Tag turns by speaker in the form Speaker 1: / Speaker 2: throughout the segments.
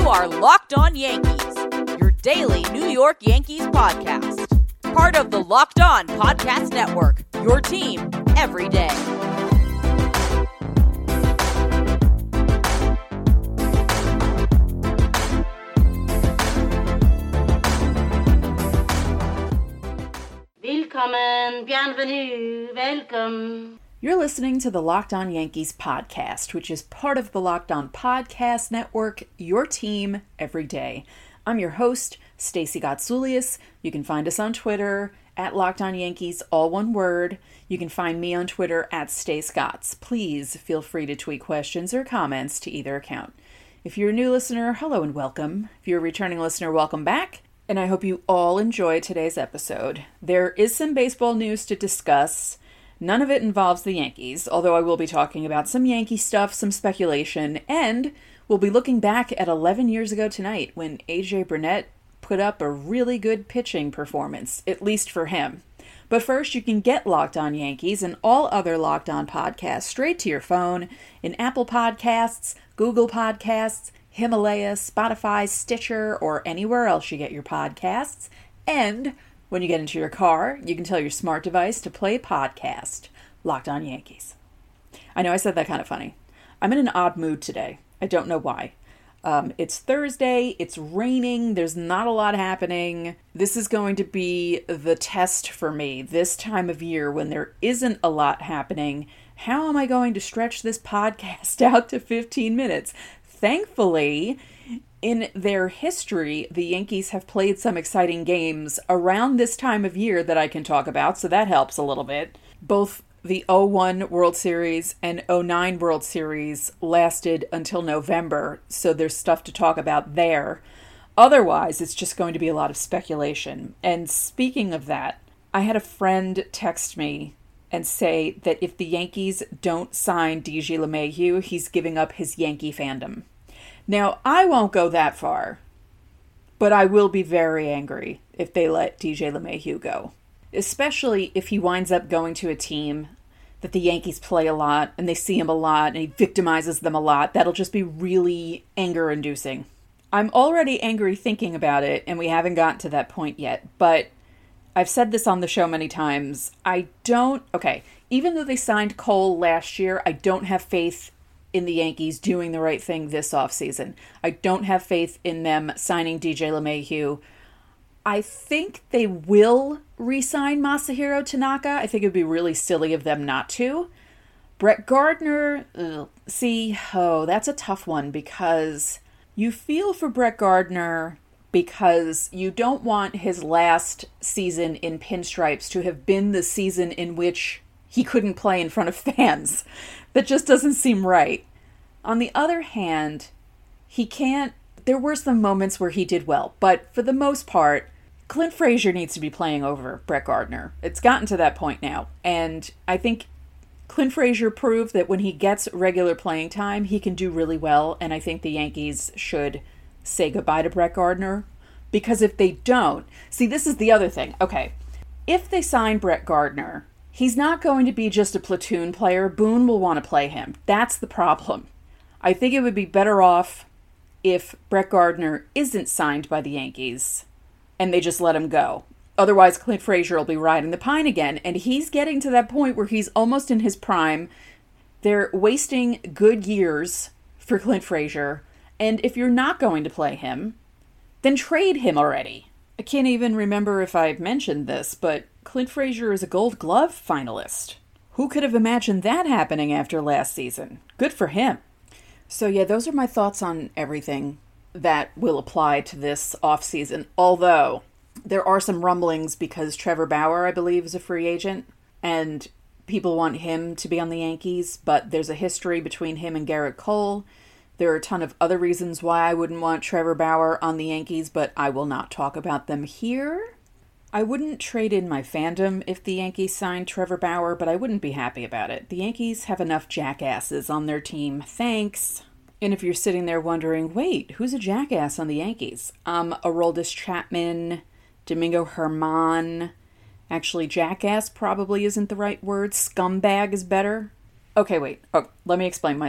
Speaker 1: are Locked On Yankees, your daily New York Yankees podcast. Part of the Locked On Podcast Network, your team every day.
Speaker 2: Willkommen, bienvenue, welcome.
Speaker 3: You're listening to the Locked On Yankees podcast, which is part of the Locked On Podcast Network, your team every day. I'm your host, Stacey Gotsoulias. You can find us on Twitter at Locked On Yankees, all one word. You can find me on Twitter at StaceGots. Please feel free to tweet questions or comments to either account. If you're a new listener, hello and welcome. If you're a returning listener, welcome back. And I hope you all enjoy today's episode. There is some baseball news to discuss. None of it involves the Yankees, although I will be talking about some Yankee stuff, some speculation, and we'll be looking back at 11 years ago tonight when A.J. Burnett put up a really good pitching performance, at least for him. But first, you can get Locked On Yankees and all other Locked On podcasts straight to your phone in Apple Podcasts, Google Podcasts, Himalaya, Spotify, Stitcher, or anywhere else you get your podcasts. And when you get into your car, you can tell your smart device to play podcast, Locked On Yankees. I know I said that kind of funny. I'm in an odd mood today. I don't know why. It's Thursday, it's raining, there's not a lot happening. This is going to be the test for me this time of year when there isn't a lot happening. How am I going to stretch this podcast out to 15 minutes? Thankfully, in their history, the Yankees have played some exciting games around this time of year that I can talk about, so that helps a little bit. Both the 2001 World Series and 2009 World Series lasted until November, so there's stuff to talk about there. Otherwise, it's just going to be a lot of speculation. And speaking of that, I had a friend text me and say that if the Yankees don't sign DJ LeMahieu, he's giving up his Yankee fandom. Now, I won't go that far, but I will be very angry if they let DJ LeMahieu go. Especially if he winds up going to a team that the Yankees play a lot, and they see him a lot, and he victimizes them a lot. That'll just be really anger-inducing. I'm already angry thinking about it, and we haven't gotten to that point yet, but I've said this on the show many times. Even though they signed Cole last year, I don't have faith in the Yankees doing the right thing this offseason. I don't have faith in them signing DJ LeMahieu. I think they will re-sign Masahiro Tanaka. I think it would be really silly of them not to. Brett Gardner, that's a tough one because you feel for Brett Gardner because you don't want his last season in pinstripes to have been the season in which he couldn't play in front of fans. That just doesn't seem right. On the other hand, there were some moments where he did well, but for the most part, Clint Frazier needs to be playing over Brett Gardner. It's gotten to that point now, and I think Clint Frazier proved that when he gets regular playing time, he can do really well, and I think the Yankees should say goodbye to Brett Gardner, because if they don't, this is the other thing. Okay, if they sign Brett Gardner, he's not going to be just a platoon player. Boone will want to play him. That's the problem. I think it would be better off if Brett Gardner isn't signed by the Yankees and they just let him go. Otherwise, Clint Frazier will be riding the pine again, and he's getting to that point where he's almost in his prime. They're wasting good years for Clint Frazier, and if you're not going to play him, then trade him already. I can't even remember if I've mentioned this, but Clint Frazier is a Gold Glove finalist. Who could have imagined that happening after last season? Good for him. So yeah, those are my thoughts on everything that will apply to this offseason, although there are some rumblings because Trevor Bauer, I believe, is a free agent, and people want him to be on the Yankees, but there's a history between him and Garrett Cole. There are a ton of other reasons why I wouldn't want Trevor Bauer on the Yankees, but I will not talk about them here. I wouldn't trade in my fandom if the Yankees signed Trevor Bauer, but I wouldn't be happy about it. The Yankees have enough jackasses on their team. Thanks. And if you're sitting there wondering, wait, who's a jackass on the Yankees? Aroldis Chapman, Domingo Germán. Actually, jackass probably isn't the right word. Scumbag is better. Okay, wait. Oh, let me explain myself.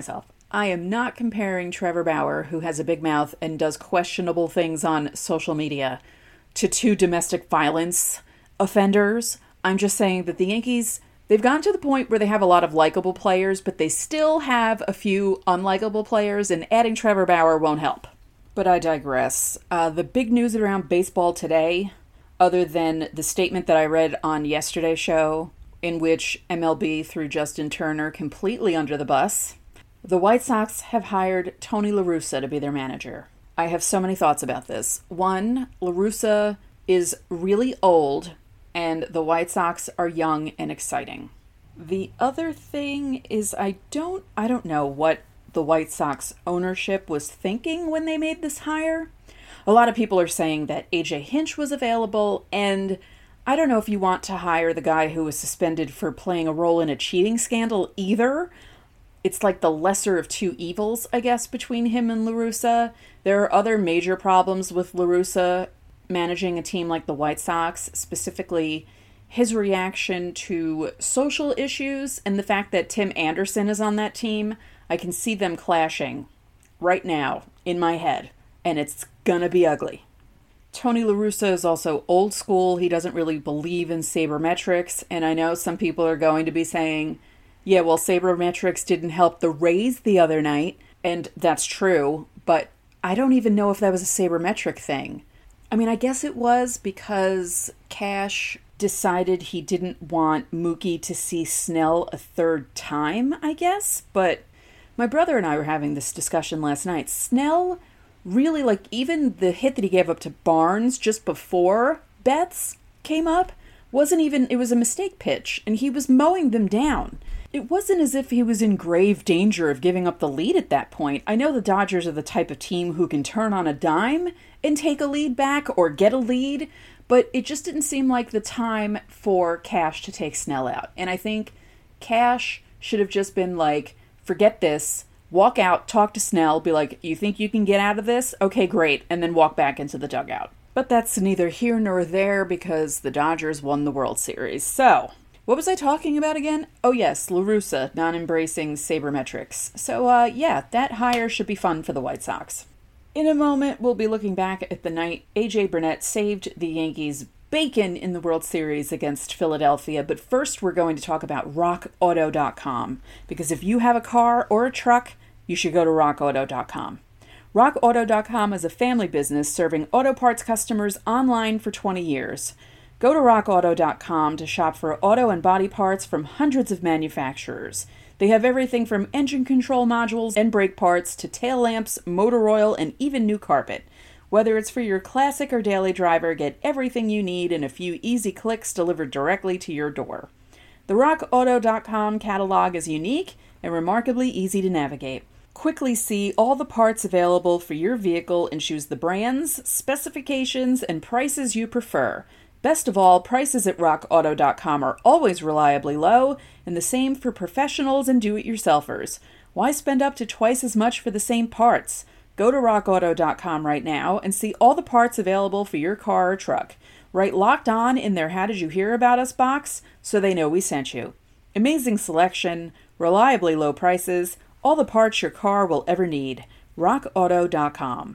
Speaker 3: I am not comparing Trevor Bauer, who has a big mouth and does questionable things on social media, to two domestic violence offenders. I'm just saying that the Yankees, they've gotten to the point where they have a lot of likable players, but they still have a few unlikable players, and adding Trevor Bauer won't help. But I digress. The big news around baseball today, other than the statement that I read on yesterday's show, in which MLB threw Justin Turner completely under the bus, the White Sox have hired Tony La Russa to be their manager. I have so many thoughts about this. One, La Russa is really old, and the White Sox are young and exciting. The other thing is I don't know what the White Sox ownership was thinking when they made this hire. A lot of people are saying that A.J. Hinch was available, and I don't know if you want to hire the guy who was suspended for playing a role in a cheating scandal either. It's like the lesser of two evils, I guess, between him and La Russa. There are other major problems with La Russa managing a team like the White Sox, specifically his reaction to social issues and the fact that Tim Anderson is on that team. I can see them clashing right now in my head, and it's gonna be ugly. Tony La Russa is also old school. He doesn't really believe in sabermetrics, and I know some people are going to be saying, yeah, well, sabermetrics didn't help the Rays the other night, and that's true, but I don't even know if that was a sabermetric thing. I mean, I guess it was because Cash decided he didn't want Mookie to see Snell a third time, I guess, but my brother and I were having this discussion last night. Snell really, like, even the hit that he gave up to Barnes just before Betts came up wasn't even, it was a mistake pitch, and he was mowing them down. It wasn't as if he was in grave danger of giving up the lead at that point. I know the Dodgers are the type of team who can turn on a dime and take a lead back or get a lead, but it just didn't seem like the time for Cash to take Snell out. And I think Cash should have just been like, forget this, walk out, talk to Snell, be like, you think you can get out of this? Okay, great, and then walk back into the dugout. But that's neither here nor there because the Dodgers won the World Series. So, what was I talking about again? Oh yes, La Russa, non-embracing sabermetrics. So, yeah, that hire should be fun for the White Sox. In a moment, we'll be looking back at the night A.J. Burnett saved the Yankees bacon in the World Series against Philadelphia, but first we're going to talk about RockAuto.com, because if you have a car or a truck, you should go to RockAuto.com. RockAuto.com is a family business serving auto parts customers online for 20 years. Go to RockAuto.com to shop for auto and body parts from hundreds of manufacturers. They have everything from engine control modules and brake parts to tail lamps, motor oil, and even new carpet. Whether it's for your classic or daily driver, get everything you need in a few easy clicks delivered directly to your door. The RockAuto.com catalog is unique and remarkably easy to navigate. Quickly see all the parts available for your vehicle and choose the brands, specifications, and prices you prefer. Best of all, prices at RockAuto.com are always reliably low, and the same for professionals and do-it-yourselfers. Why spend up to twice as much for the same parts? Go to RockAuto.com right now and see all the parts available for your car or truck. Write Locked On in their How Did You Hear About Us box so they know we sent you. Amazing selection, reliably low prices, all the parts your car will ever need. RockAuto.com.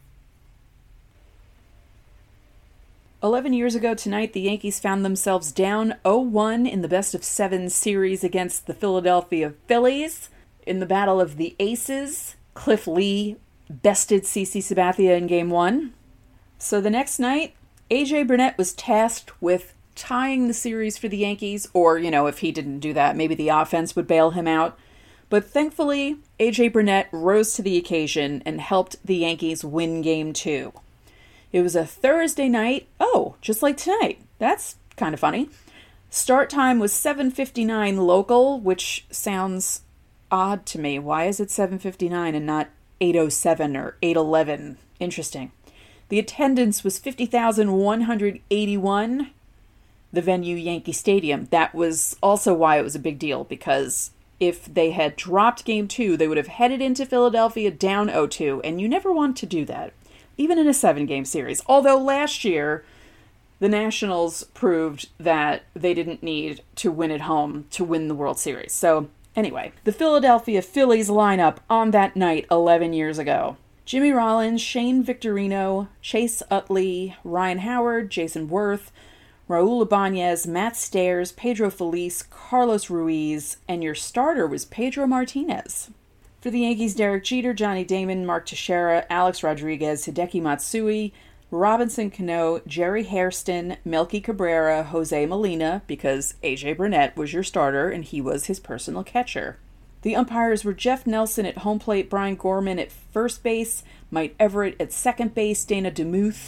Speaker 3: 11 years ago tonight, the Yankees found themselves down 0-1 in the best-of-7 series against the Philadelphia Phillies. In the Battle of the Aces, Cliff Lee bested CC Sabathia in Game 1. So the next night, A.J. Burnett was tasked with tying the series for the Yankees, or, if he didn't do that, maybe the offense would bail him out. But thankfully, A.J. Burnett rose to the occasion and helped the Yankees win Game 2. It was a Thursday night. Oh, just like tonight. That's kind of funny. Start time was 7:59 local, which sounds odd to me. Why is it 7:59 and not 8:07 or 8:11? Interesting. The attendance was 50,181. The venue, Yankee Stadium. That was also why it was a big deal, because if they had dropped Game 2, they would have headed into Philadelphia down 0-2, and you never want to do that, even in a 7-game series. Although last year, the Nationals proved that they didn't need to win at home to win the World Series. So Anyway, the Philadelphia Phillies lineup on that night 11 years ago. Jimmy Rollins, Shane Victorino, Chase Utley, Ryan Howard, Jason Worth, Raul Ibanez, Matt Stairs, Pedro Feliz, Carlos Ruiz, and your starter was Pedro Martinez. For the Yankees, Derek Jeter, Johnny Damon, Mark Teixeira, Alex Rodriguez, Hideki Matsui, Robinson Cano, Jerry Hairston, Melky Cabrera, Jose Molina, because AJ Burnett was your starter and he was his personal catcher. The umpires were Jeff Nelson at home plate, Brian Gorman at first base, Mike Everett at second base, Dana DeMuth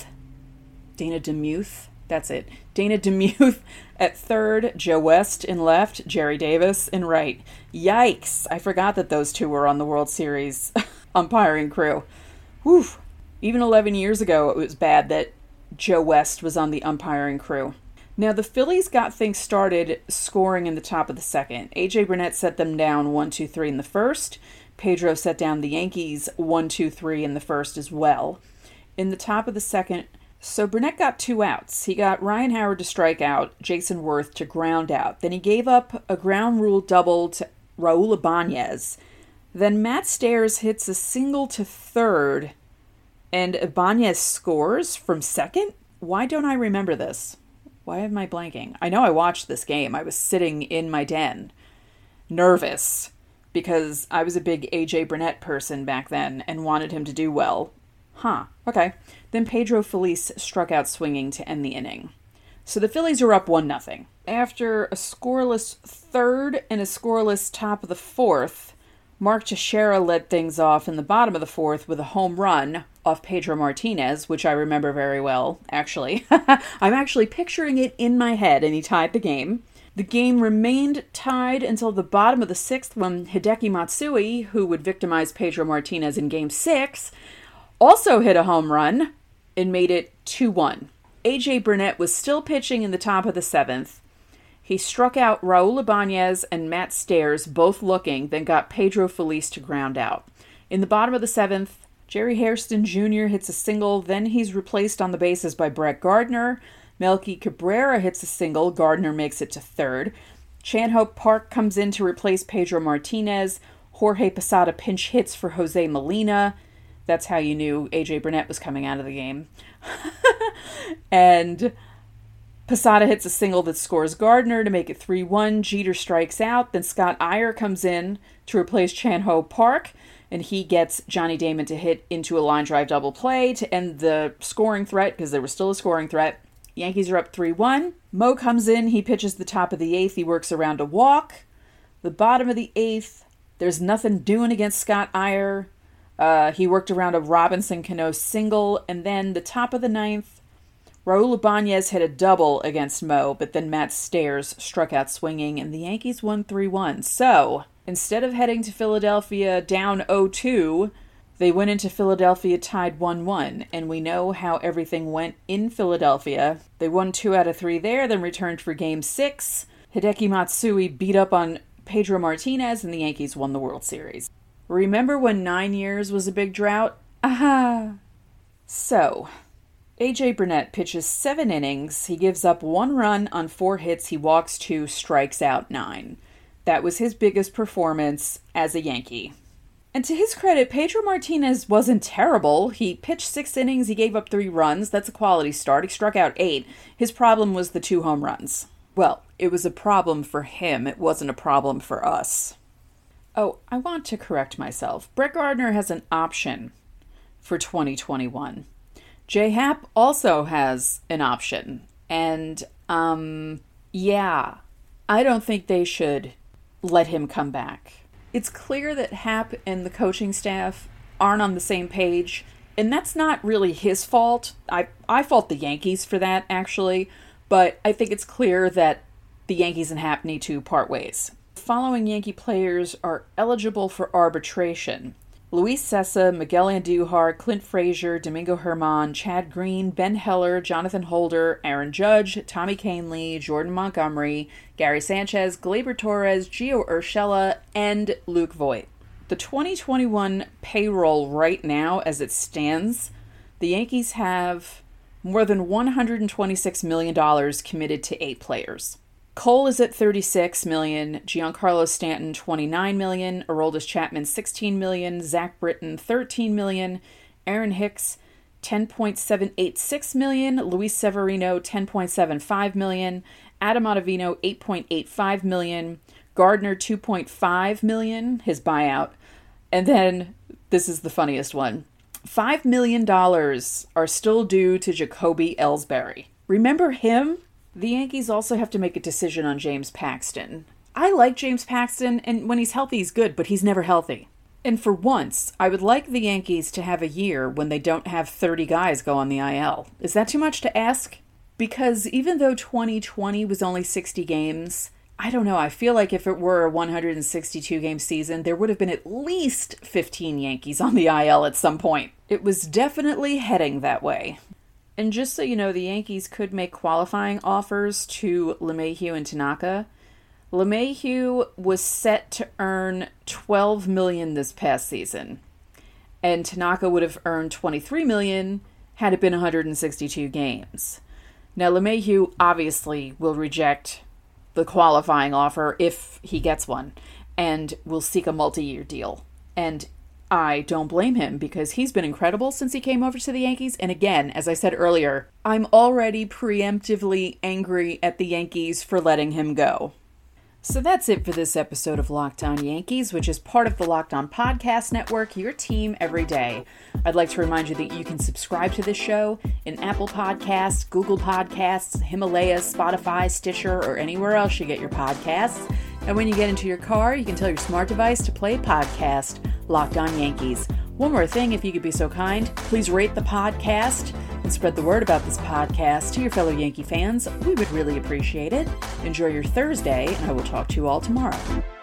Speaker 3: at third, Joe West in left, Jerry Davis in right. Yikes, I forgot that those two were on the World Series umpiring crew. Whew. Even 11 years ago, it was bad that Joe West was on the umpiring crew. Now, the Phillies got things started scoring in the top of the second. A.J. Burnett set them down 1-2-3 in the first. Pedro set down the Yankees 1-2-3 in the first as well. In the top of the second, so Burnett got 2 outs. He got Ryan Howard to strike out, Jason Worth to ground out. Then he gave up a ground rule double to Raul Ibanez. Then Matt Stairs hits a single to third, and Ibanez scores from second? Why don't I remember this? Why am I blanking? I know I watched this game. I was sitting in my den, nervous, because I was a big AJ Burnett person back then and wanted him to do well. Okay. Then Pedro Feliz struck out swinging to end the inning. So the Phillies are up 1-0. After a scoreless third and a scoreless top of the fourth, Mark Teixeira led things off in the bottom of the fourth with a home run off Pedro Martinez, which I remember very well, actually. I'm actually picturing it in my head, and he tied the game. The game remained tied until the bottom of the sixth when Hideki Matsui, who would victimize Pedro Martinez in Game 6, also hit a home run and made it 2-1. A.J. Burnett was still pitching in the top of the seventh. He struck out Raul Ibanez and Matt Stairs, both looking, then got Pedro Feliz to ground out. In the bottom of the seventh, Jerry Hairston Jr. hits a single, then he's replaced on the bases by Brett Gardner. Melky Cabrera hits a single, Gardner makes it to third. Chan-Ho Park comes in to replace Pedro Martinez. Jorge Posada pinch hits for Jose Molina. That's how you knew A.J. Burnett was coming out of the game. And Posada hits a single that scores Gardner to make it 3-1. Jeter strikes out. Then Scott Iyer comes in to replace Chan-Ho Park, and he gets Johnny Damon to hit into a line drive double play to end the scoring threat, because there was still a scoring threat. Yankees are up 3-1. Mo comes in. He pitches the top of the eighth. He works around a walk. The bottom of the eighth, there's nothing doing against Scott Iyer. He worked around a Robinson Cano single, and then the top of the ninth, Raul Ibanez hit a double against Mo, but then Matt Stairs struck out swinging, and the Yankees won 3-1. So, instead of heading to Philadelphia down 0-2, they went into Philadelphia tied 1-1, and we know how everything went in Philadelphia. They won 2 out of 3 there, then returned for Game 6. Hideki Matsui beat up on Pedro Martinez, and the Yankees won the World Series. Remember when 9 years was a big drought? Aha! So, A.J. Burnett pitches 7 innings. He gives up 1 run on 4 hits. He walks 2, strikes out 9. That was his biggest performance as a Yankee. And to his credit, Pedro Martinez wasn't terrible. He pitched 6 innings. He gave up 3 runs. That's a quality start. He struck out 8. His problem was the 2 home runs. Well, it was a problem for him. It wasn't a problem for us. Oh, I want to correct myself. Brett Gardner has an option for 2021. J-Happ also has an option. And, yeah, I don't think they should let him come back. It's clear that Happ and the coaching staff aren't on the same page, and that's not really his fault. I fault the Yankees for that, actually, but I think it's clear that the Yankees and Happ need to part ways. Following Yankee players are eligible for arbitration: Luis Cessa, Miguel Andujar, Clint Frazier, Domingo Germán, Chad Green, Ben Heller, Jonathan Holder, Aaron Judge, Tommy Kahnle, Jordan Montgomery, Gary Sanchez, Gleyber Torres, Gio Urshela, and Luke Voit. The 2021 payroll right now, as it stands, the Yankees have more than $126 million committed to 8 players. Cole is at $36 million, Giancarlo Stanton $29 million, Aroldis Chapman $16 million, Zach Britton $13 million, Aaron Hicks $10.786 million, Luis Severino $10.75 million, Adam Ottavino $8.85 million, Gardner $2.5 million, his buyout, and then this is the funniest one. $5 million are still due to Jacoby Ellsbury. Remember him? The Yankees also have to make a decision on James Paxton. I like James Paxton, and when he's healthy, he's good, but he's never healthy. And for once, I would like the Yankees to have a year when they don't have 30 guys go on the IL. Is that too much to ask? Because even though 2020 was only 60 games, I don't know, I feel like if it were a 162-game season, there would have been at least 15 Yankees on the IL at some point. It was definitely heading that way. And just so you know, the Yankees could make qualifying offers to LeMahieu and Tanaka. LeMahieu was set to earn $12 million this past season, and Tanaka would have earned $23 million had it been 162 games. Now, LeMahieu obviously will reject the qualifying offer if he gets one, and will seek a multi-year deal. And I don't blame him, because he's been incredible since he came over to the Yankees. And again, as I said earlier, I'm already preemptively angry at the Yankees for letting him go. So that's it for this episode of Locked On Yankees, which is part of the Locked On Podcast Network, your team every day. I'd like to remind you that you can subscribe to this show in Apple Podcasts, Google Podcasts, Himalaya, Spotify, Stitcher, or anywhere else you get your podcasts. And when you get into your car, you can tell your smart device to play podcast Locked On Yankees. One more thing, if you could be so kind, please rate the podcast and spread the word about this podcast to your fellow Yankee fans. We would really appreciate it. Enjoy your Thursday, and I will talk to you all tomorrow.